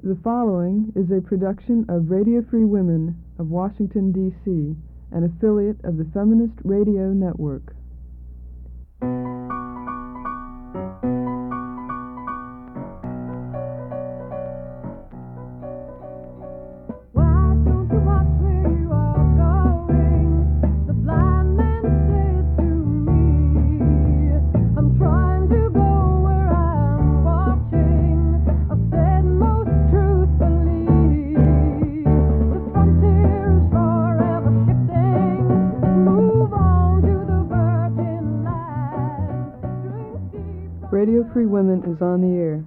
The following is a production of Radio Free Women of Washington, D.C., an affiliate of the Feminist Radio Network. Radio Free Women is on the air.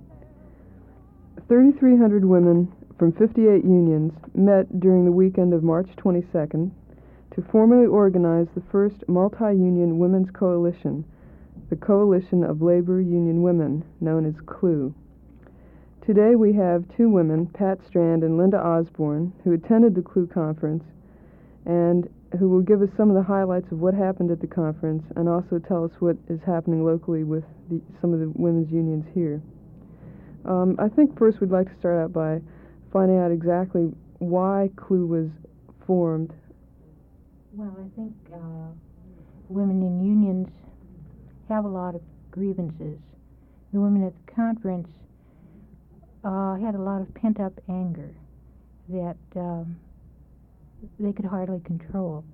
3,300 women from 58 unions met during the weekend of March 22nd to formally organize the first multi-union women's coalition, the Coalition of Labor Union Women, known as CLUW. Today we have two women, Pat Strand and Linda Osborne, who attended the CLUW conference and who will give us some of the highlights of what happened at the conference and also tell us what is happening locally with some of the women's unions here. I think first we'd like to start out by finding out exactly why CLUW was formed. Well, I think women in unions have a lot of grievances. The women at the conference had a lot of pent-up anger that they could hardly control.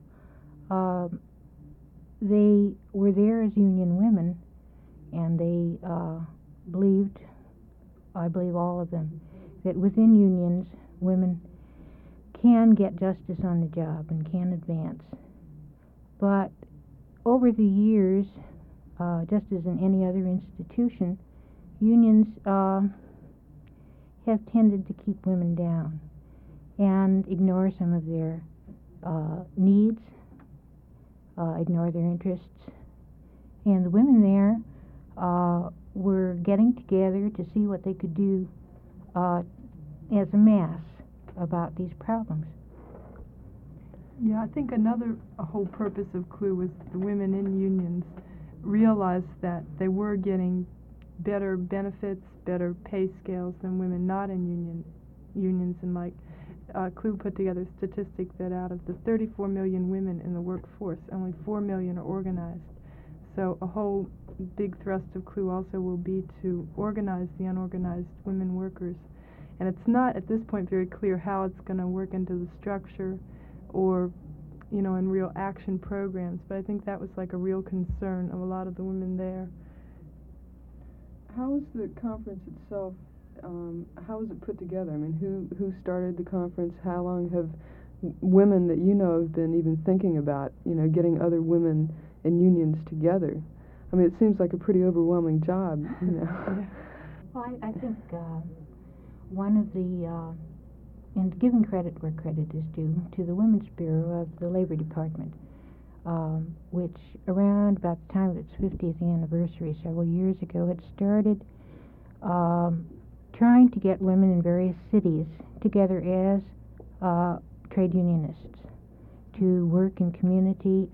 They were there as union women, and they believed, I believe all of them, that within unions, women can get justice on the job and can advance. But over the years, just as in any other institution, unions have tended to keep women down and ignore some of their needs, ignore their interests. And the women there were getting together to see what they could do as a mass about these problems. Yeah, I think a whole purpose of CLUW was the women in unions realized that they were getting better benefits, better pay scales than women not in unions, and like CLUW put together a statistic that out of the 34 million women in the workforce, only 4 million are organized. So a whole big thrust of CLUW also will be to organize the unorganized women workers. And it's not at this point very clear how it's going to work into the structure or, in real action programs, but I think that was like a real concern of a lot of the women there. How was the conference itself? How was it put together? I mean, who started the conference? How long have women that you know have been even thinking about, getting other women in unions together? I mean, it seems like a pretty overwhelming job, Well, I think one of the, and giving credit where credit is due, to the Women's Bureau of the Labor Department, which around about the time of its 50th anniversary several years ago had started trying to get women in various cities together as trade unionists to work in community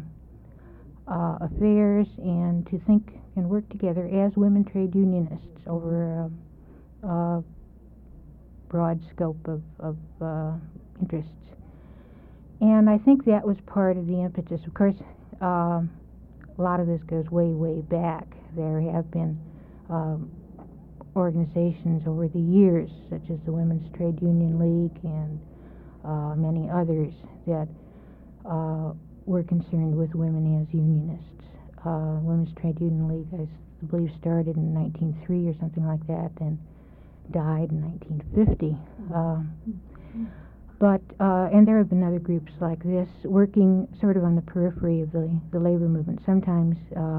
affairs and to think and work together as women trade unionists over a broad scope of interests. And I think that was part of the impetus. Of course, a lot of this goes way, way back. There have been organizations over the years, such as the Women's Trade Union League and many others, that were concerned with women as unionists. Women's Trade Union League, I believe, started in 1903 or something like that, and died in 1950. And there have been other groups like this working sort of on the periphery of the labor movement, sometimes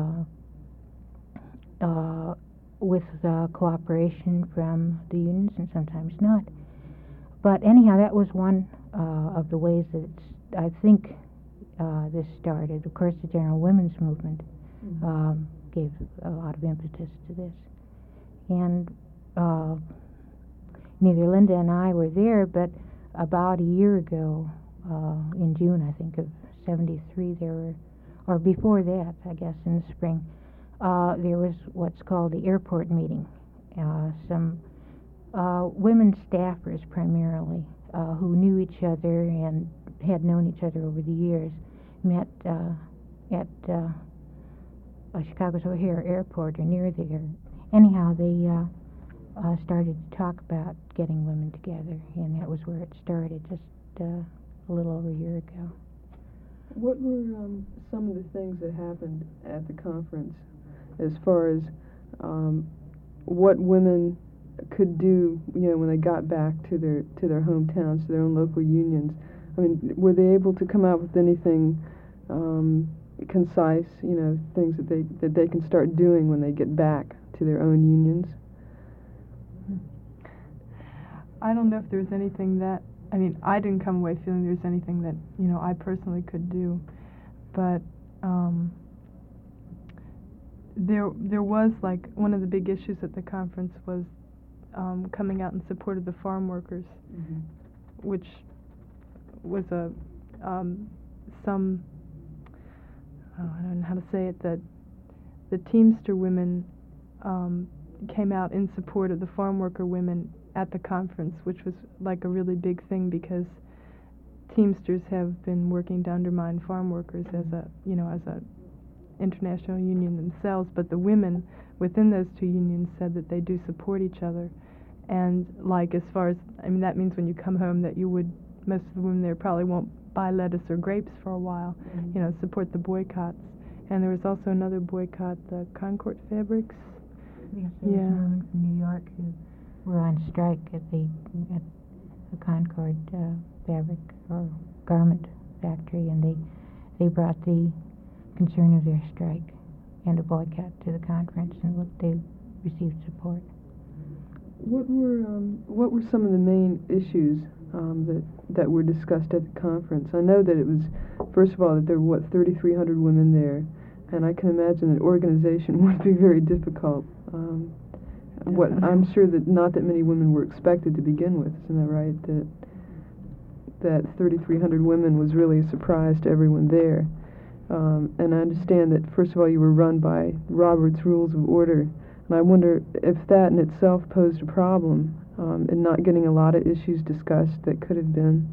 with cooperation from the unions and sometimes not. But anyhow, that was one of the ways that I think this started. Of course, the general women's movement gave a lot of impetus to this. And neither Linda and I were there, but about a year ago, in June, I think, of 73, there were, or before that, I guess, in the spring, there was what's called the airport meeting. Some women staffers primarily, who knew each other and had known each other over the years, met at Chicago's O'Hare Airport or near there. Anyhow, they started to talk about getting women together, and that was where it started, just a little over a year ago. What were some of the things that happened at the conference as far as what women could do, when they got back to their hometowns, to their own local unions? I mean, were they able to come out with anything concise, things that they can start doing when they get back to their own unions? I don't know if there's anything that, I didn't come away feeling there's anything that, I personally could do, but there was, like, one of the big issues at the conference was coming out in support of the farm workers, mm-hmm. which was I don't know how to say it, that the Teamster women came out in support of the farm worker women at the conference, which was like a really big thing because Teamsters have been working to undermine farm workers as a international union themselves, but the women within those two unions said that they do support each other, and like as far as that means when you come home that most of the women there probably won't buy lettuce or grapes for a while, mm-hmm. Support the boycotts. And there was also another boycott, the Concord Fabrics. Yes, there was women from New York who were on strike at the Concord fabric or garment factory, and they brought the concern of their strike and a boycott to the conference, and they received support. What were some of the main issues that were discussed at the conference? I know that it was, first of all, that there were 3,300 women there, and I can imagine that organization would be very difficult. I'm sure that not that many women were expected to begin with, isn't that right? That 3,300 women was really a surprise to everyone there. And I understand that, first of all, you were run by Robert's Rules of Order, and I wonder if that in itself posed a problem in not getting a lot of issues discussed that could have been,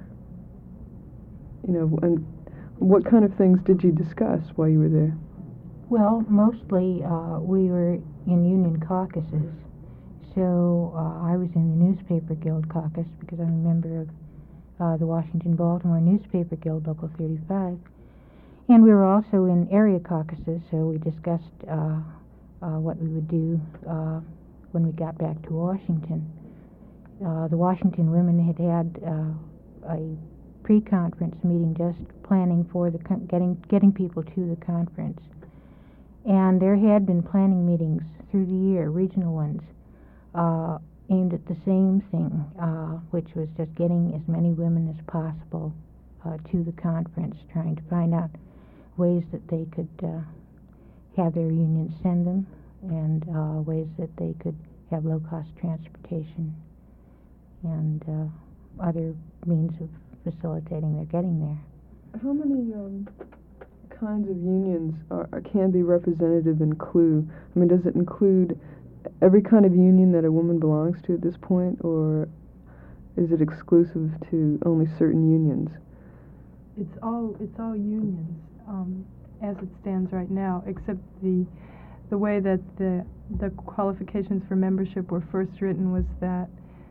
and what kind of things did you discuss while you were there? Well, mostly we were in union caucuses, so I was in the Newspaper Guild caucus because I'm a member of the Washington-Baltimore Newspaper Guild, Local 35, and we were also in area caucuses, so we discussed what we would do when we got back to Washington. The Washington women had a pre-conference meeting just planning for the getting people to the conference. And there had been planning meetings through the year, regional ones, aimed at the same thing, which was just getting as many women as possible to the conference, trying to find out ways that they could have their unions send them, and ways that they could have low-cost transportation and other means of facilitating their getting there. How many kinds of unions can be representative in CLUE? Does it include every kind of union that a woman belongs to at this point, or is it exclusive to only certain unions? It's all unions as it stands right now, except the way that the qualifications for membership were first written was that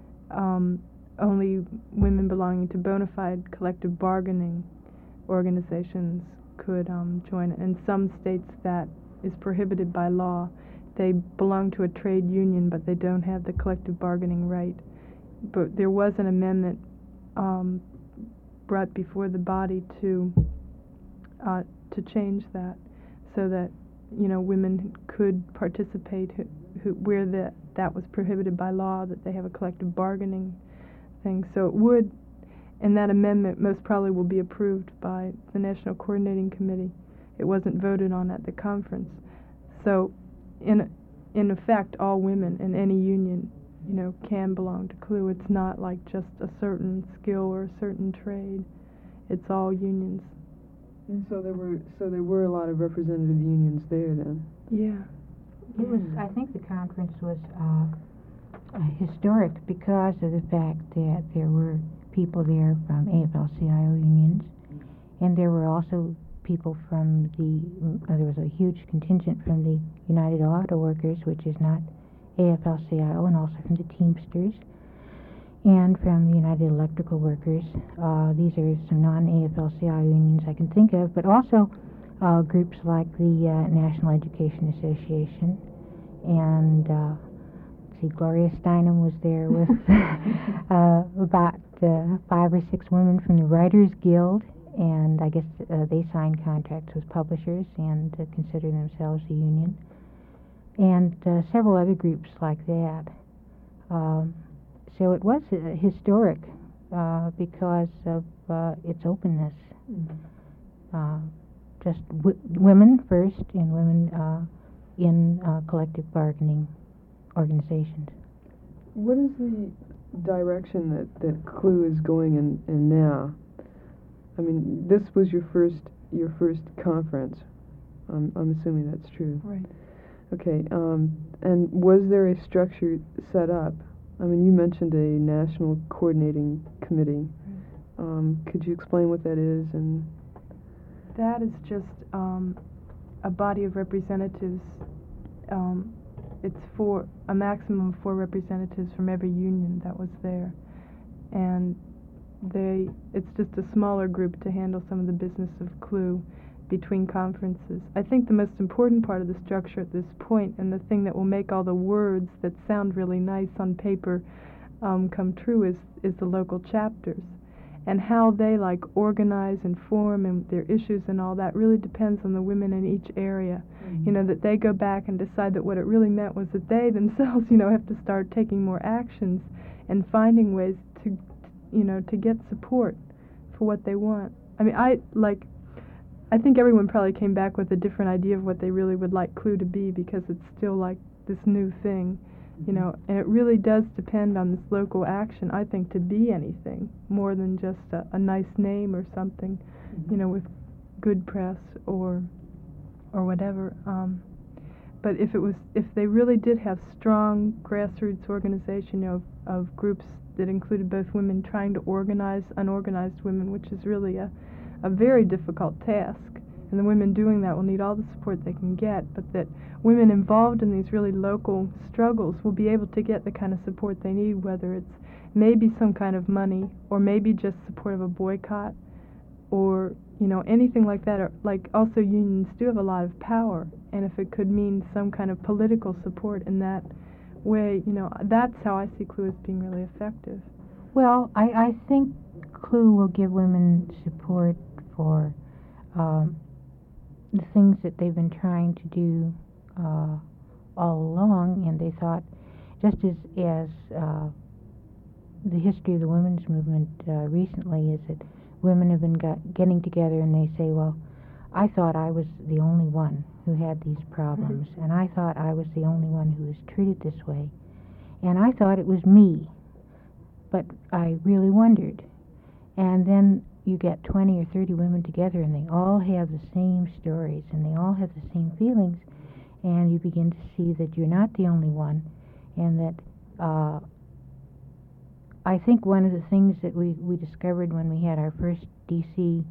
only women belonging to bona fide collective bargaining organizations could join. In some states that is prohibited by law. They belong to a trade union, but they don't have the collective bargaining right. But there was an amendment brought before the body to change that, so that women could participate where that was prohibited by law, that they have a collective bargaining thing. So it would, and that amendment most probably will be approved by the National Coordinating Committee. It wasn't voted on at the conference. So in effect, all women in any union, can belong to CLUE. It's not like just a certain skill or a certain trade. It's all unions. And so there were a lot of representative unions there then. Yeah. It was. I think the conference was historic because of the fact that there were people there from AFL-CIO unions, and there were also people from there was a huge contingent from the United Auto Workers, which is not AFL-CIO, and also from the Teamsters, and from the United Electrical Workers. These are some non-AFL-CIO unions I can think of, but also groups like the National Education Association, and Gloria Steinem was there with about 5 or 6 women from the Writers Guild, and I guess they signed contracts with publishers and consider themselves a union, and several other groups like that. So it was historic because of its openness. Just women first, and women in collective bargaining organizations. What is the direction that CLUE is going in now? I mean, this was your first conference. I'm assuming that's true. Right. Okay. And was there a structure set up? I mean, you mentioned a national coordinating committee. Could you explain what that is? And that is just a body of representatives. It's for a maximum of 4 representatives from every union that was there, and it's just a smaller group to handle some of the business of CLUE between conferences. I think the most important part of the structure at this point, and the thing that will make all the words that sound really nice on paper come true, is the local chapters, and how they organize and form, and their issues and all that really depends on the women in each area. You know, that they go back and decide that what it really meant was that they themselves, have to start taking more actions and finding ways to get support for what they want. I mean, I think everyone probably came back with a different idea of what they really would like CLUE to be, because it's still this new thing, and it really does depend on this local action, I think, to be anything more than just a nice name or something, with good press or whatever. But if they really did have strong grassroots organization, of groups that included both women trying to organize unorganized women, which is really a very difficult task, and the women doing that will need all the support they can get, but that women involved in these really local struggles will be able to get the kind of support they need, whether it's maybe some kind of money, or maybe just support of a boycott, or anything like that. Or also unions do have a lot of power, and if it could mean some kind of political support in that way, that's how I see CLUE as being really effective. Well, I think CLUE will give women support for the things that they've been trying to do all along, and they thought, just as the history of the women's movement recently is that women have been getting together and they say, well, I thought I was the only one who had these problems, and I thought I was the only one who was treated this way, and I thought it was me, but I really wondered. And then you get 20 or 30 women together, and they all have the same stories, and they all have the same feelings, and you begin to see that you're not the only one, and that I think one of the things that we discovered when we had our first D.C.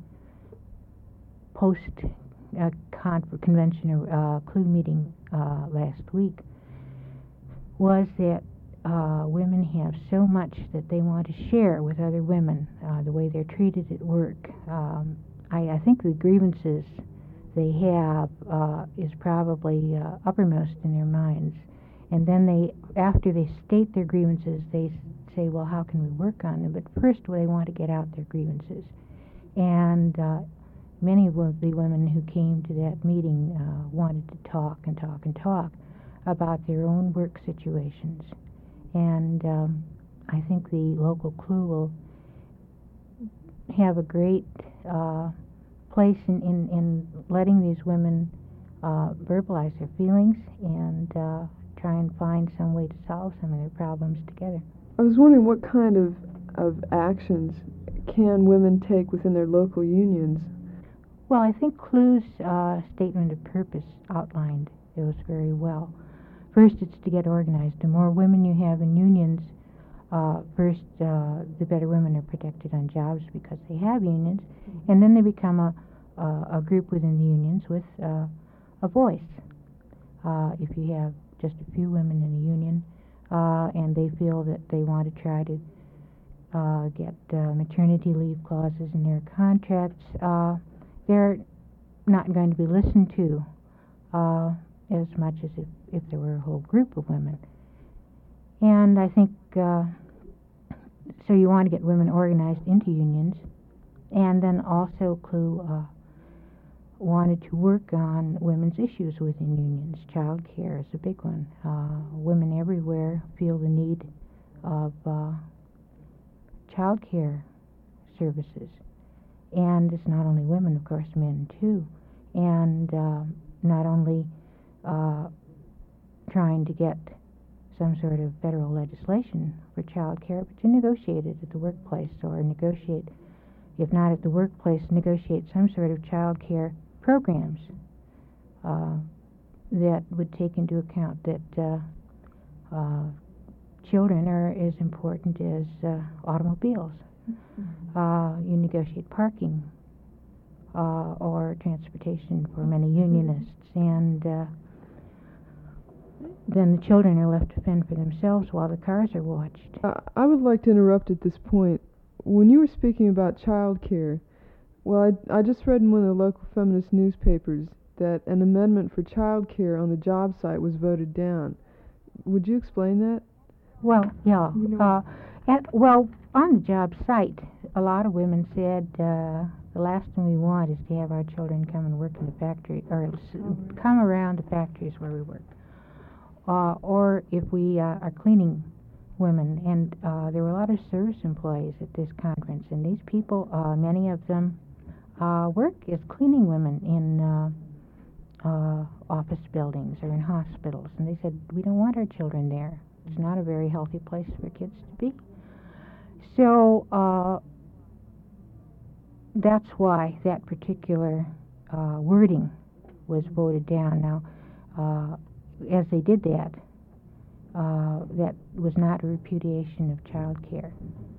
post-convention or CLUE meeting last week was that women have so much that they want to share with other women, the way they're treated at work. I think the grievances they have is probably uppermost in their minds. And then after they state their grievances, they say, well, how can we work on them? But first, they want to get out their grievances. And many of the women who came to that meeting wanted to talk and talk and talk about their own work situations. And I think the local CLUE will have a great place in letting these women verbalize their feelings and try and find some way to solve some of their problems together. I was wondering what kind of actions can women take within their local unions? Well, I think CLUE's statement of purpose outlined those very well. First, it's to get organized. The more women you have in unions, first, the better women are protected on jobs because they have unions, and then they become a group within the unions with a voice. If you have just a few women in a union, and they feel that they want to try to get maternity leave clauses in their contracts, they're not going to be listened to as much as if there were a whole group of women. And I think so you want to get women organized into unions, and then also CLUE wanted to work on women's issues within unions. Child care is a big one. Women everywhere feel the need of child care services. And it's not only women, of course, men too. And not only trying to get some sort of federal legislation for child care, but to negotiate it at the workplace, or negotiate, if not at the workplace, negotiate some sort of child care programs that would take into account that children are as important as automobiles. You negotiate parking or transportation for many unionists, and then the children are left to fend for themselves while the cars are watched. I would like to interrupt at this point. When you were speaking about child care, well, I just read in one of the local feminist newspapers that an amendment for child care on the job site was voted down. Would you explain that? Well, yeah. Well, on the job site, a lot of women said the last thing we want is to have our children come and work in the factory, or come around the factories where we work. Or if we are cleaning women, and there were a lot of service employees at this conference, and these people, many of them, work as cleaning women in office buildings or in hospitals, and they said, we don't want our children there. It's not a very healthy place for kids to be. So that's why that particular wording was voted down. Now, as they did that, that was not a repudiation of child care.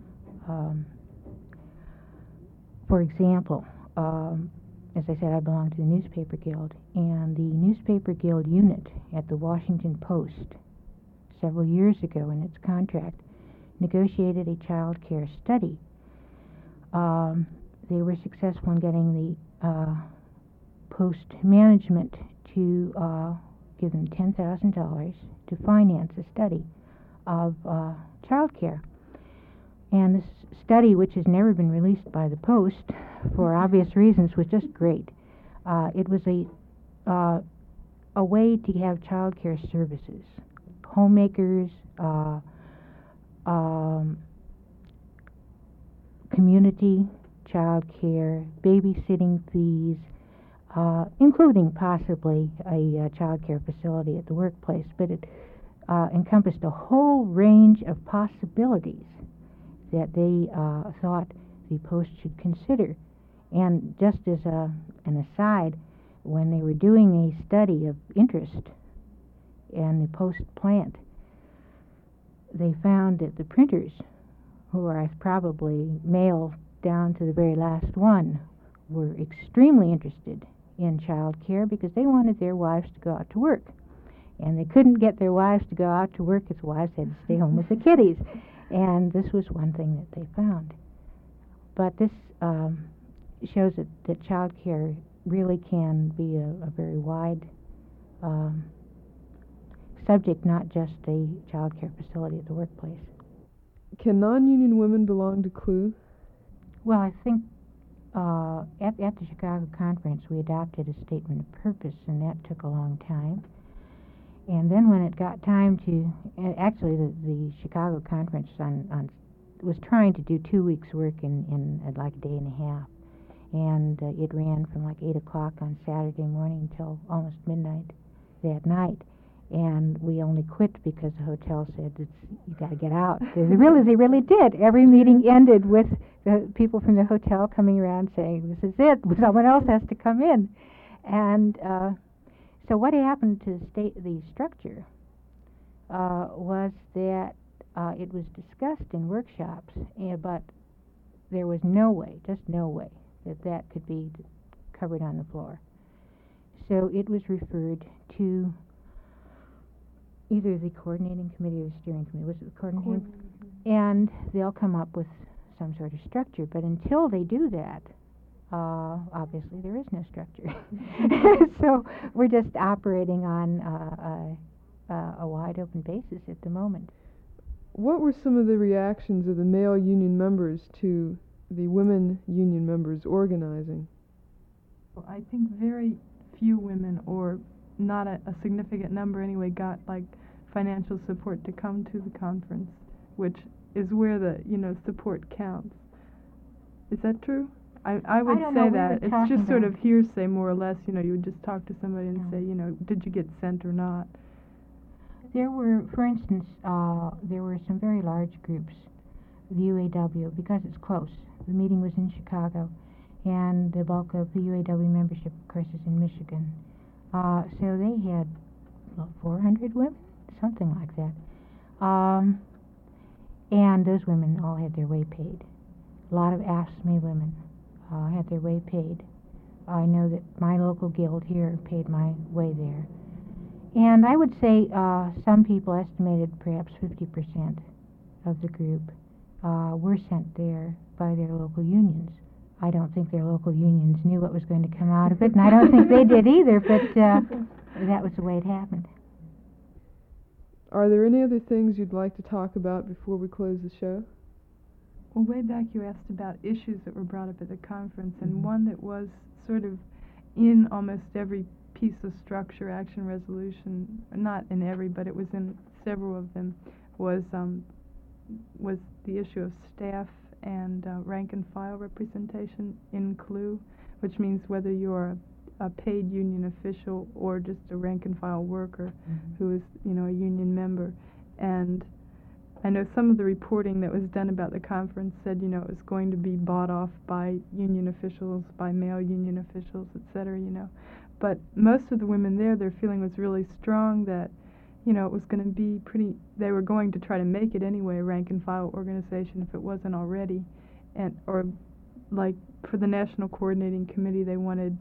For example, as I said, I belong to the Newspaper Guild, and the Newspaper Guild unit at the Washington Post several years ago in its contract negotiated a child care study. They were successful in getting the Post management to give them $10,000 to finance a study of child care. And this study, which has never been released by the Post for obvious reasons, was just great. It was a way to have child care services, homemakers, community child care, babysitting fees, including possibly a child care facility at the workplace, but it encompassed a whole range of possibilities that they thought the Post should consider. And just as an aside, when they were doing a study of interest in the Post plant, they found that the printers, who are probably male down to the very last one, were extremely interested in child care because they wanted their wives to go out to work. And they couldn't get their wives to go out to work because wives had to stay home with the kiddies. And this was one thing that they found. But this shows that child care really can be a very wide subject, not just a child care facility at the workplace. Can non-union women belong to CLUE? Well, I think at the Chicago conference we adopted a statement of purpose, and that took a long time. And then when it got time to, actually the Chicago conference was trying to do 2 weeks work in like a day and a half. And it ran from like 8 o'clock on Saturday morning until almost midnight that night. And we only quit because the hotel said, you got to get out. They really did. Every meeting ended with the people from the hotel coming around saying, this is it, someone else has to come in. And so what happened to the structure was that it was discussed in workshops, but there was no way, just no way, that could be covered on the floor. So it was referred to either the coordinating committee or the steering committee. Was it the coordinating? And they'll come up with some sort of structure. But until they do that, obviously there is no structure. So we're just operating on a wide open basis at the moment. What were some of the reactions of the male union members to the women union members organizing? Well, I think very few women, or not a significant number anyway, got like financial support to come to the conference, which is where the support counts. Is that true? I would say that it's just sort of hearsay, more or less. You would just talk to somebody and say, did you get sent or not? There were, for instance, there were some very large groups, the UAW, because it's close. The meeting was in Chicago, and the bulk of the UAW membership, of course, is in Michigan. So they had 400 women, something like that. And those women all had their way paid. A lot of AFSCME women had their way paid. I know that my local guild here paid my way there. And I would say some people estimated perhaps 50% of the group were sent there by their local unions. I don't think their local unions knew what was going to come out of it, and I don't think they did either, but that was the way it happened. Are there any other things you'd like to talk about before we close the show? Well, way back you asked about issues that were brought up at the conference, and one that was sort of in almost every piece of structure, action, resolution, not in every, but it was in several of them, was the issue of staff and rank and file representation in CLUE, which means whether you're a paid union official or just a rank and file worker who is, a union member. And I know some of the reporting that was done about the conference said, it was going to be bought off by union officials, by male union officials, etc., But most of the women there, their feeling was really strong that, it was going to be they were going to try to make it anyway, a rank and file organization if it wasn't already. Or like for the National Coordinating Committee, they wanted,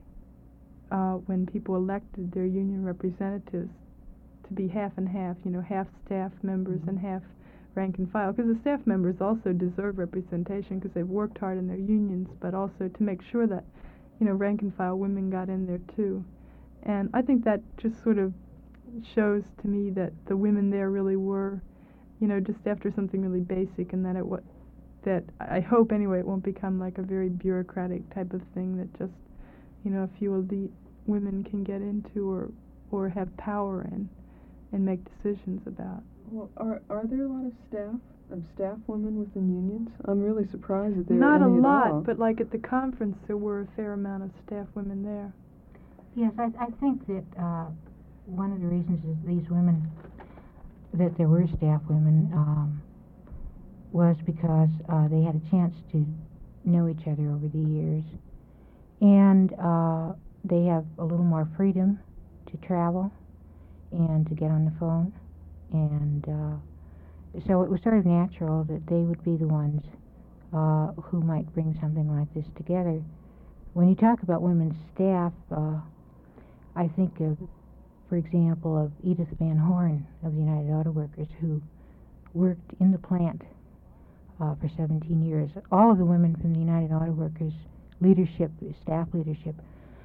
when people elected their union representatives, to be half and half, half staff members and half rank and file, because the staff members also deserve representation because they've worked hard in their unions, but also to make sure that, rank and file women got in there too. And I think that just sort of shows to me that the women there really were, just after something really basic, and that that I hope anyway it won't become like a very bureaucratic type of thing that just, a few elite women can get into or have power in and make decisions about. Well, are there a lot of staff women within unions? I'm really surprised that there not are any a lot, at all. but like at the conference there were a fair amount of staff women there. Yes, I think that one of the reasons is these women, that there were staff women, was because they had a chance to know each other over the years, and they have a little more freedom to travel and to get on the phone, and so it was sort of natural that they would be the ones who might bring something like this together. When you talk about women's staff, I think of, for example, of Edith Van Horn of the United Auto Workers, who worked in the plant for 17 years. All of the women from the United Auto Workers leadership, staff leadership,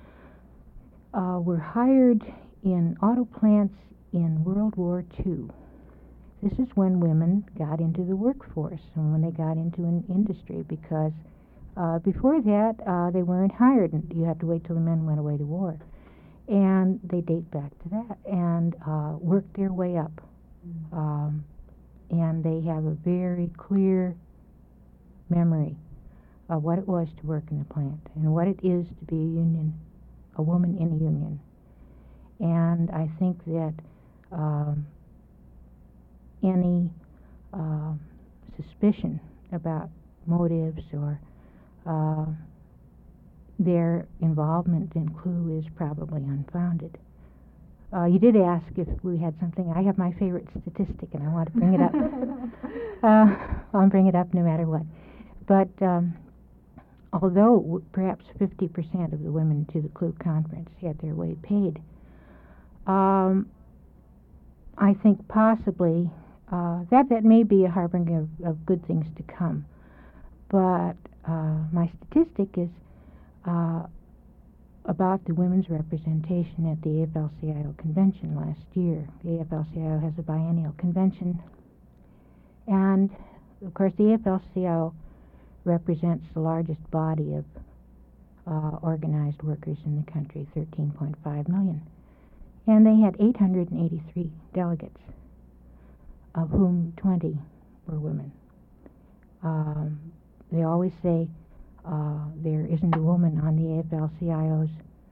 were hired in auto plants in World War II. This is when women got into the workforce and when they got into an industry, because before that they weren't hired, and you had to wait till the men went away to war. And they date back to that and worked their way up. And they have a very clear memory of what it was to work in the plant and what it is to be a woman in a union. And I think that any suspicion about motives or their involvement in CLUE is probably unfounded. You did ask if we had something. I have my favorite statistic, and I want to bring it up. I'll bring it up no matter what. But although perhaps 50% of the women to the CLUE conference had their way paid, I think possibly that may be a harbinger of good things to come. But my statistic is about the women's representation at the AFL-CIO convention last year. The AFL-CIO has a biennial convention, and of course the AFL-CIO represents the largest body of organized workers in the country, 13.5 million. And they had 883 delegates, of whom 20 were women. They always say there isn't a woman on the AFL-CIO's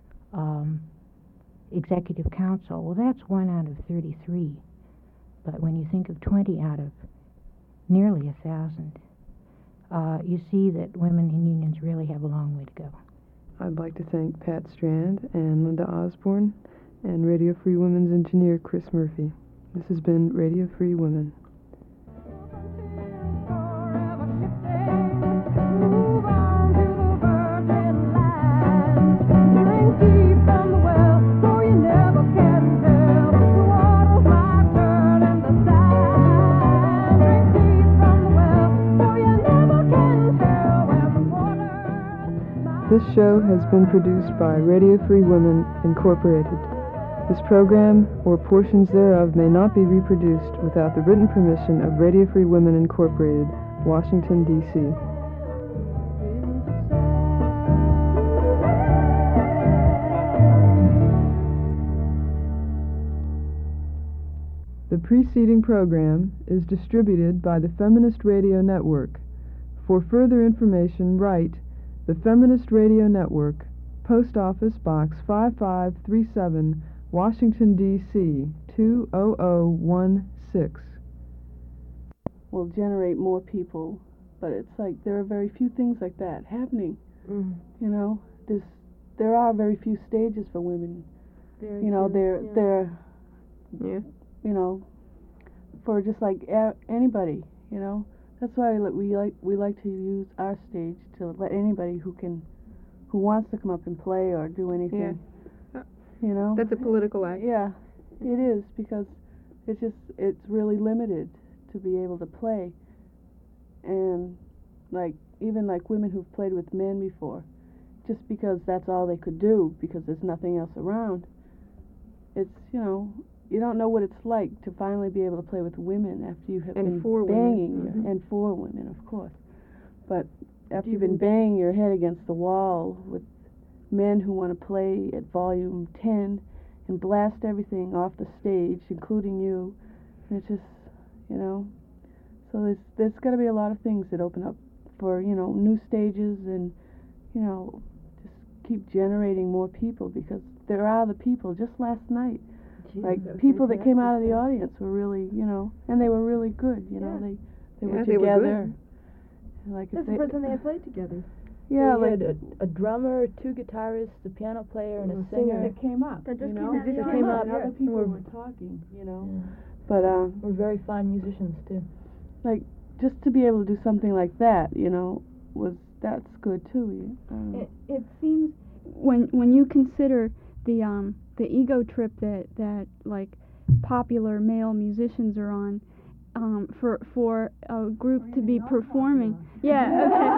executive council. Well, that's 1 out of 33. But when you think of 20 out of nearly 1,000, you see that women in unions really have a long way to go. I'd like to thank Pat Strand and Linda Osborne and Radio Free Women's engineer Chris Murphy. This has been Radio Free Women. This show has been produced by Radio Free Women, Incorporated. This program, or portions thereof, may not be reproduced without the written permission of Radio Free Women, Incorporated, Washington, D.C. The preceding program is distributed by the Feminist Radio Network. For further information, write The Feminist Radio Network, Post Office Box 5537, Washington, D.C. 20016. Will generate more people, but it's like there are very few things like that happening. You know, there are very few stages for women. You know, they're you know, for just like anybody. You know, that's why we like to use our stage to let anybody who wants to come up and play or do anything. You know, that's a political act. Yeah, it is, because it's really limited to be able to play. And like even like women who've played with men before, just because that's all they could do because there's nothing else around. It's, you know, you don't know what it's like to finally be able to play with women after you have been banging and for women, of course. But after you've been banging your head against the wall with men who want to play at volume 10 and blast everything off the stage, including you, and it's just, you know, so there's got to be a lot of things that open up for, you know, new stages, and, you know, just keep generating more people, because there are the people. Just last night, like people that came out of the audience were really, you know, and they were really good, you know, they were together. Like that's the first time they had played together. Yeah, we like had a drummer, 2 guitarists, a piano player, and a singer. That came up. That just you know? came up. Other people were talking, you know. Yeah. But we're very fine musicians too. Like just to be able to do something like that, you know, that's good too. It seems when you consider the ego trip that like popular male musicians are on. For a group to be performing. Yeah, okay.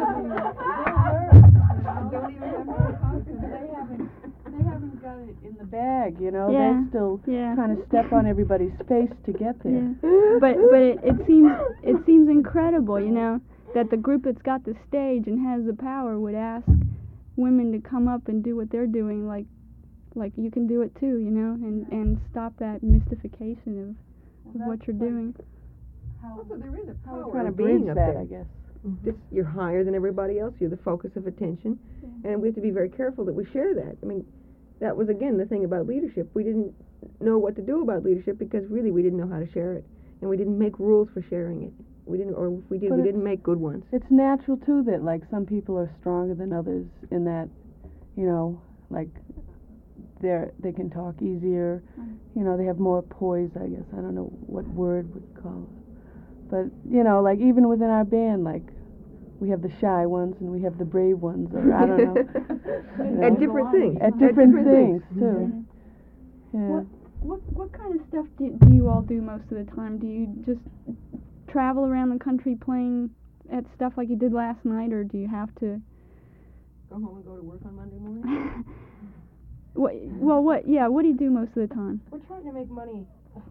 They haven't got it in the bag, you know. Yeah. They still kind of step on everybody's face to get there. Yeah. But it seems incredible, you know, that the group that's got the stage and has the power would ask women to come up and do what they're doing, like you can do it too, you know, and stop that mystification of what you're doing. Also, there is a power kind of being up that, there. I guess. You're higher than everybody else. You're the focus of attention, and we have to be very careful that we share that. I mean, that was again the thing about leadership. We didn't know what to do about leadership because really we didn't know how to share it, and we didn't make rules for sharing it. We didn't, or if we did, we didn't make good ones. It's natural too that like some people are stronger than others in that, you know, like they can talk easier. You know, they have more poise, I guess. I don't know what word would call it. But, you know, like even within our band, like we have the shy ones and we have the brave ones, or I don't know. You know? At different things. At different things, too. Mm-hmm. Yeah. What kind of stuff do you all do most of the time? Do you just travel around the country playing at stuff like you did last night, or do you have to Go home and go to work on Monday morning? what do you do most of the time? We're trying to make money.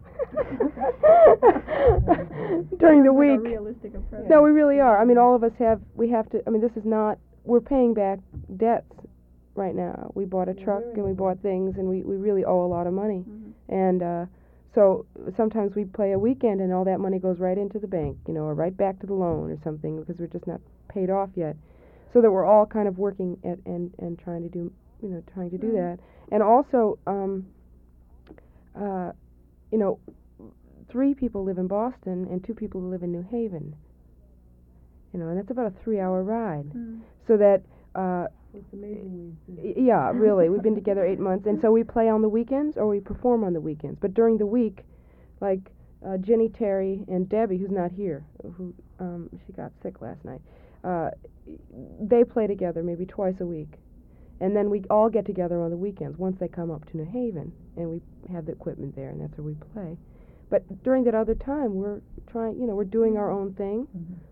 During the Like a week. realistic approach. No, we really are. I mean, all of us we have to, I mean, this is not, we're paying back debts right now. We bought a truck and we bought things, and we really owe a lot of money. And so sometimes we play a weekend and all that money goes right into the bank, you know, or right back to the loan or something, because we're just not paid off yet. So that we're all kind of working at and trying to do, you know, trying to do that. And also, you know, 3 people live in Boston and 2 people live in New Haven. You know, and that's about a 3-hour ride. So that It's amazing yeah, really, we've been together 8 months, and so we play on the weekends or we perform on the weekends. But during the week, like Jenny, Terry, and Debbie, who's not here, who she got sick last night, they play together maybe twice a week. And then we all get together on the weekends once they come up to New Haven, and we have the equipment there, and that's where we play. But during that other time, we're trying, you know, we're doing our own thing,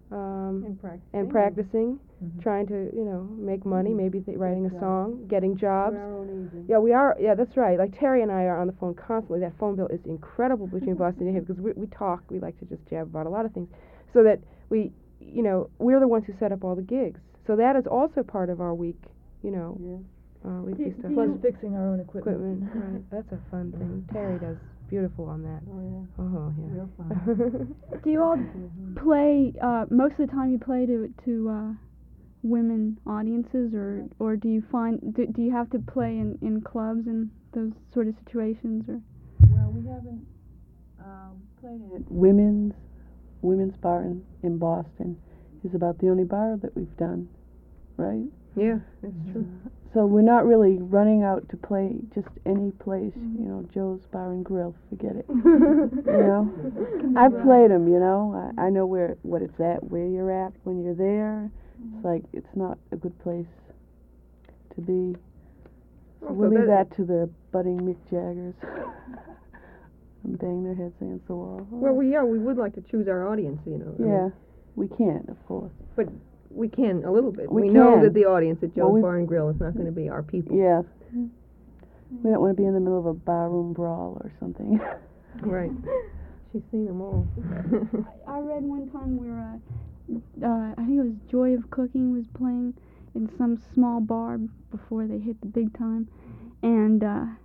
and practicing, trying to, you know, make money, maybe writing a song, getting jobs. Yeah, we are. Yeah, that's right. Like Terry and I are on the phone constantly. That phone bill is incredible between Boston and New Haven, because we talk. We like to just jab about a lot of things, so that we, you know, we're the ones who set up all the gigs. So that is also part of our week, you know, weekly stuff. Plus fixing our own equipment. Right. That's a fun thing. Terry does beautiful on that. Oh yeah. Real fun. Do you all play most of the time? You play to women audiences, or do you find do you have to play in clubs and those sort of situations, or? Well, we haven't played at women's bar in Boston. Is about the only bar that we've done, right? Yeah, that's true. So we're not really running out to play just any place, you know, Joe's Bar and Grill, forget it. You know, I've played them, you know. I know what it's at, where you're at when you're there. It's like it's not a good place to be. So we'll leave that to the budding Mick Jaggers and bang their heads against the wall. Well, we would like to choose our audience, you know. I Yeah, mean, we can't, of course. but we can a little bit. We know can. that the audience at Joe's Well, Bar and Grill is not going to be our people. Yeah. We don't want to be in the middle of a barroom brawl or something. Right. She's seen them all. I read one time where I think it was Joy of Cooking was playing in some small bar before they hit the big time, and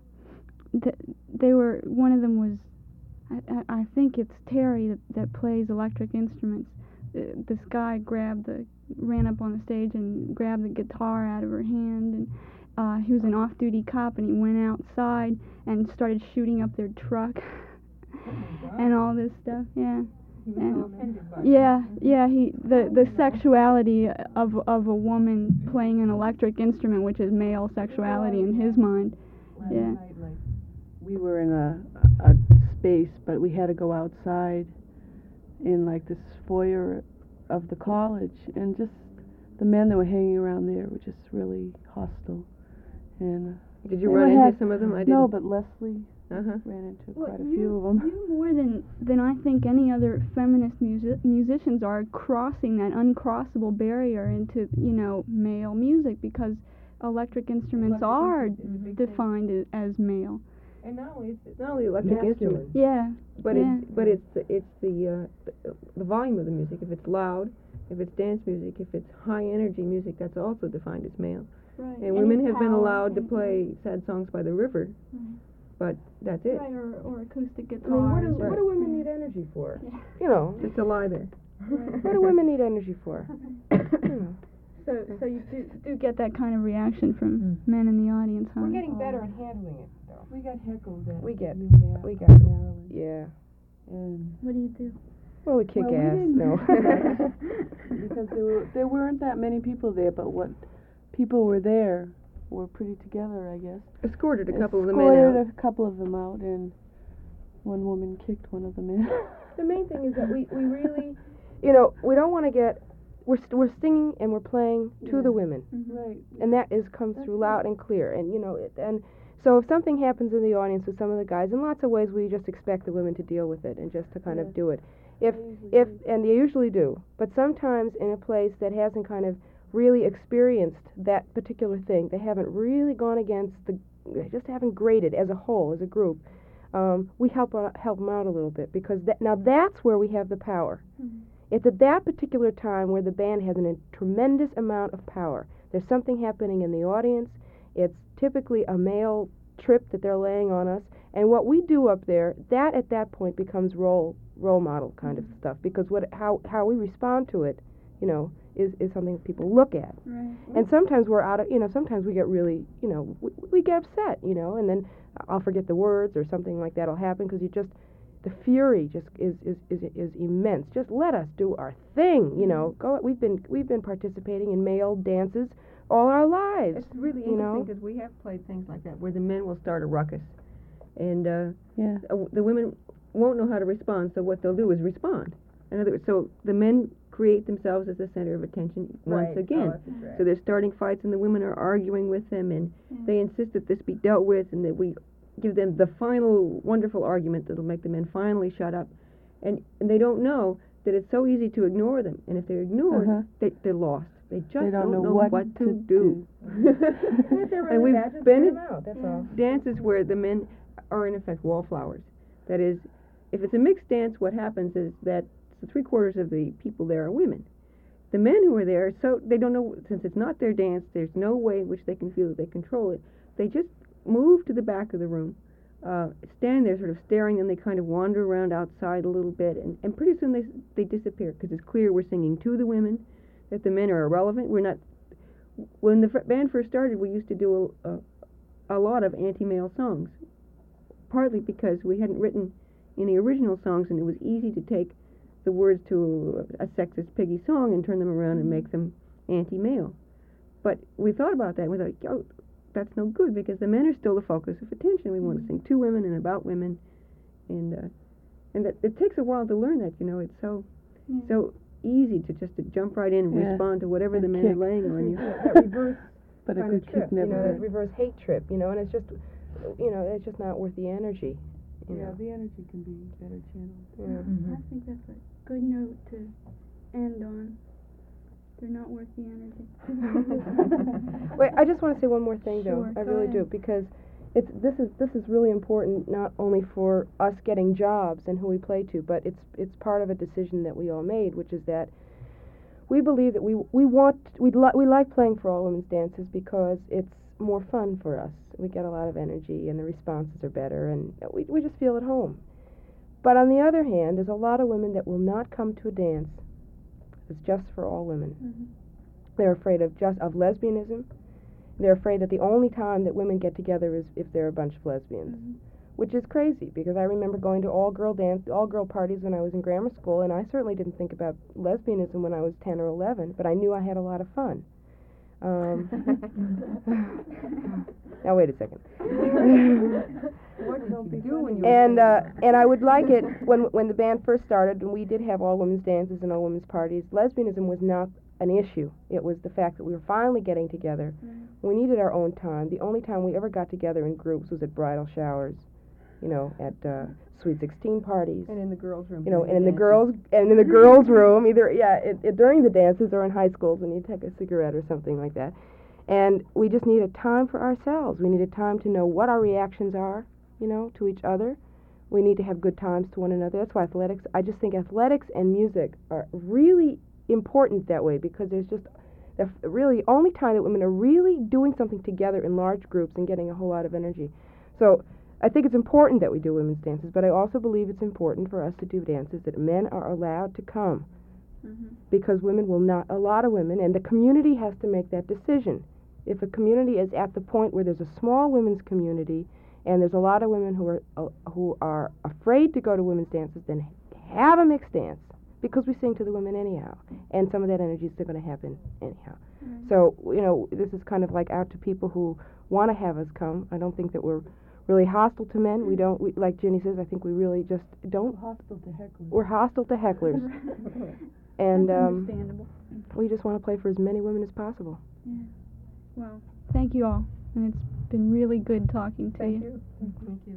they were, one of them was, I think it's Terry that plays electric instruments. This guy ran up on the stage and grabbed the guitar out of her hand, and he was an off-duty cop, and he went outside and started shooting up their truck and all this stuff. Yeah. The sexuality of a woman playing an electric instrument, which is male sexuality in his mind. Last Yeah. night, like, we were in a space, but we had to go outside in like this foyer of the college, and just the men that were hanging around there were just really hostile. And Did you they run would into some of them? I didn't. No, but Leslie Uh-huh. ran into Well, quite a few of them. You more than I think any other feminist musicians are crossing that uncrossable barrier into, you know, male music, because electric instruments are defined as male. And not only electric instruments, Yeah. but Yeah. it's the volume of the music. If it's loud, if it's dance music, if it's high energy music, that's also defined as male. Right. And women have been allowed to play Sad Songs by the River, but that's it. Right, or acoustic I mean, guitars. what do women need energy for? Yeah. You know, Just a lie there. what do women need energy for? You know. So you do get that kind of reaction from men in the audience, huh? We're getting better at handling it, though. We got heckled at We get- UMass, we got- Maryland, Yeah. and What do you do? Well, we kick Well, we ass. didn't. No. because there weren't that many people there, but what people were there, were pretty together, I guess. Escorted a couple of the men Escorted out. a couple of them out, and one woman kicked one of them in. The main thing is that we really, you know, we don't want to get, we're singing and we're playing to the women. Right. And that comes through loud and clear. And, you know, and so if something happens in the audience with some of the guys, in lots of ways we just expect the women to deal with it and just to kind of do it. And they usually do. But sometimes in a place that hasn't kind of really experienced that particular thing, they haven't really gone against they just haven't graded as a whole, as a group, we help them out a little bit, because now that's where we have the power. It's at that particular time where the band has a tremendous amount of power. There's something happening in the audience. It's typically a male trip that they're laying on us, and what we do up there, that at that point becomes role model kind of stuff, because how we respond to it, you know, is something people look at. Right. And sometimes we're out of, you know, sometimes we get really, you know, we get upset, you know, and then I'll forget the words or something like that'll happen, because the fury just is immense. Just let us do our thing, you know. We've been participating in male dances all our lives. It's really you know? interesting, because we have played things like that where the men will start a ruckus, and Yeah. the women won't know how to respond. So what they'll do is respond. In other words, so the men create themselves as the center of attention once again. So they're starting fights, and the women are arguing with them, and they insist that this be dealt with, and that we give them the final wonderful argument that'll make the men finally shut up. And they don't know that it's so easy to ignore them, and if they're ignored, they're lost. They just don't know what to do. And we've been in dances where the men are in effect wallflowers. That is, if it's a mixed dance, what happens is that 3/4 of the people there are women. The men who are there, so they don't know, since it's not their dance, there's no way in which they can feel that they control it. They just move to the back of the room, stand there sort of staring, and they kind of wander around outside a little bit, and pretty soon they disappear, because it's clear we're singing to the women, that the men are irrelevant. We're not. When the band first started, we used to do a lot of anti-male songs, partly because we hadn't written any original songs, and it was easy to take the words to a sexist piggy song and turn them around and make them anti-male. But we thought about that, and we thought, oh, that's no good, because the men are still the focus of attention. We want to sing to women and about women, and that it takes a while to learn that. You know, it's so easy to jump right in and respond to whatever the men are laying on you. That reverse But a kind good of trip, kick never you know, hurt. that reverse hate trip, you know, and it's just, you know, it's just not worth the energy. You know. the energy can be better channeled. Yeah. I think that's a good note to end on. They're not worth the energy. Wait, I just want to say one more thing, though. Sure, I go really ahead. do, because this is really important, not only for us getting jobs and who we play to, but it's part of a decision that we all made, which is that we believe that we like playing for all women's dances because it's more fun for us. We get a lot of energy, and the responses are better, and we just feel at home. But on the other hand, there's a lot of women that will not come to a dance that's just for all women. They're afraid of lesbianism. They're afraid that the only time that women get together is if they're a bunch of lesbians, which is crazy, because I remember going to all-girl parties when I was in grammar school, and I certainly didn't think about lesbianism when I was 10 or 11, but I knew I had a lot of fun. Now wait a second. What did you do when you And I would like it when the band first started, and we did have all women's dances and all women's parties. Lesbianism was not an issue. It was the fact that we were finally getting together. We needed our own time. The only time we ever got together in groups was at bridal showers, you know, at Sweet 16 parties. And in the girls' room. You know, and in the girls' room, either during the dances or in high schools when you take a cigarette or something like that. And we just needed time for ourselves. We needed time to know what our reactions are, you know, to each other. We need to have good times to one another. That's why I just think athletics and music are really important that way, because there's just really only time that women are really doing something together in large groups and getting a whole lot of energy. So I think it's important that we do women's dances, but I also believe it's important for us to do dances that men are allowed to come, because women will not, a lot of women, and the community has to make that decision. If a community is at the point where there's a small women's community and there's a lot of women who are afraid to go to women's dances, then have a mixed dance. because we sing to the women anyhow, and some of that energy is still going to happen anyhow. So, you know, this is kind of like out to people who want to have us come. I don't think that we're really hostile to men. We don't, like Jenny says, I think we really just don't. Hostile to hecklers. We're hostile to hecklers. And Understandable. we just want to play for as many women as possible. Well, thank you all, and it's been really good talking to you. Thank you.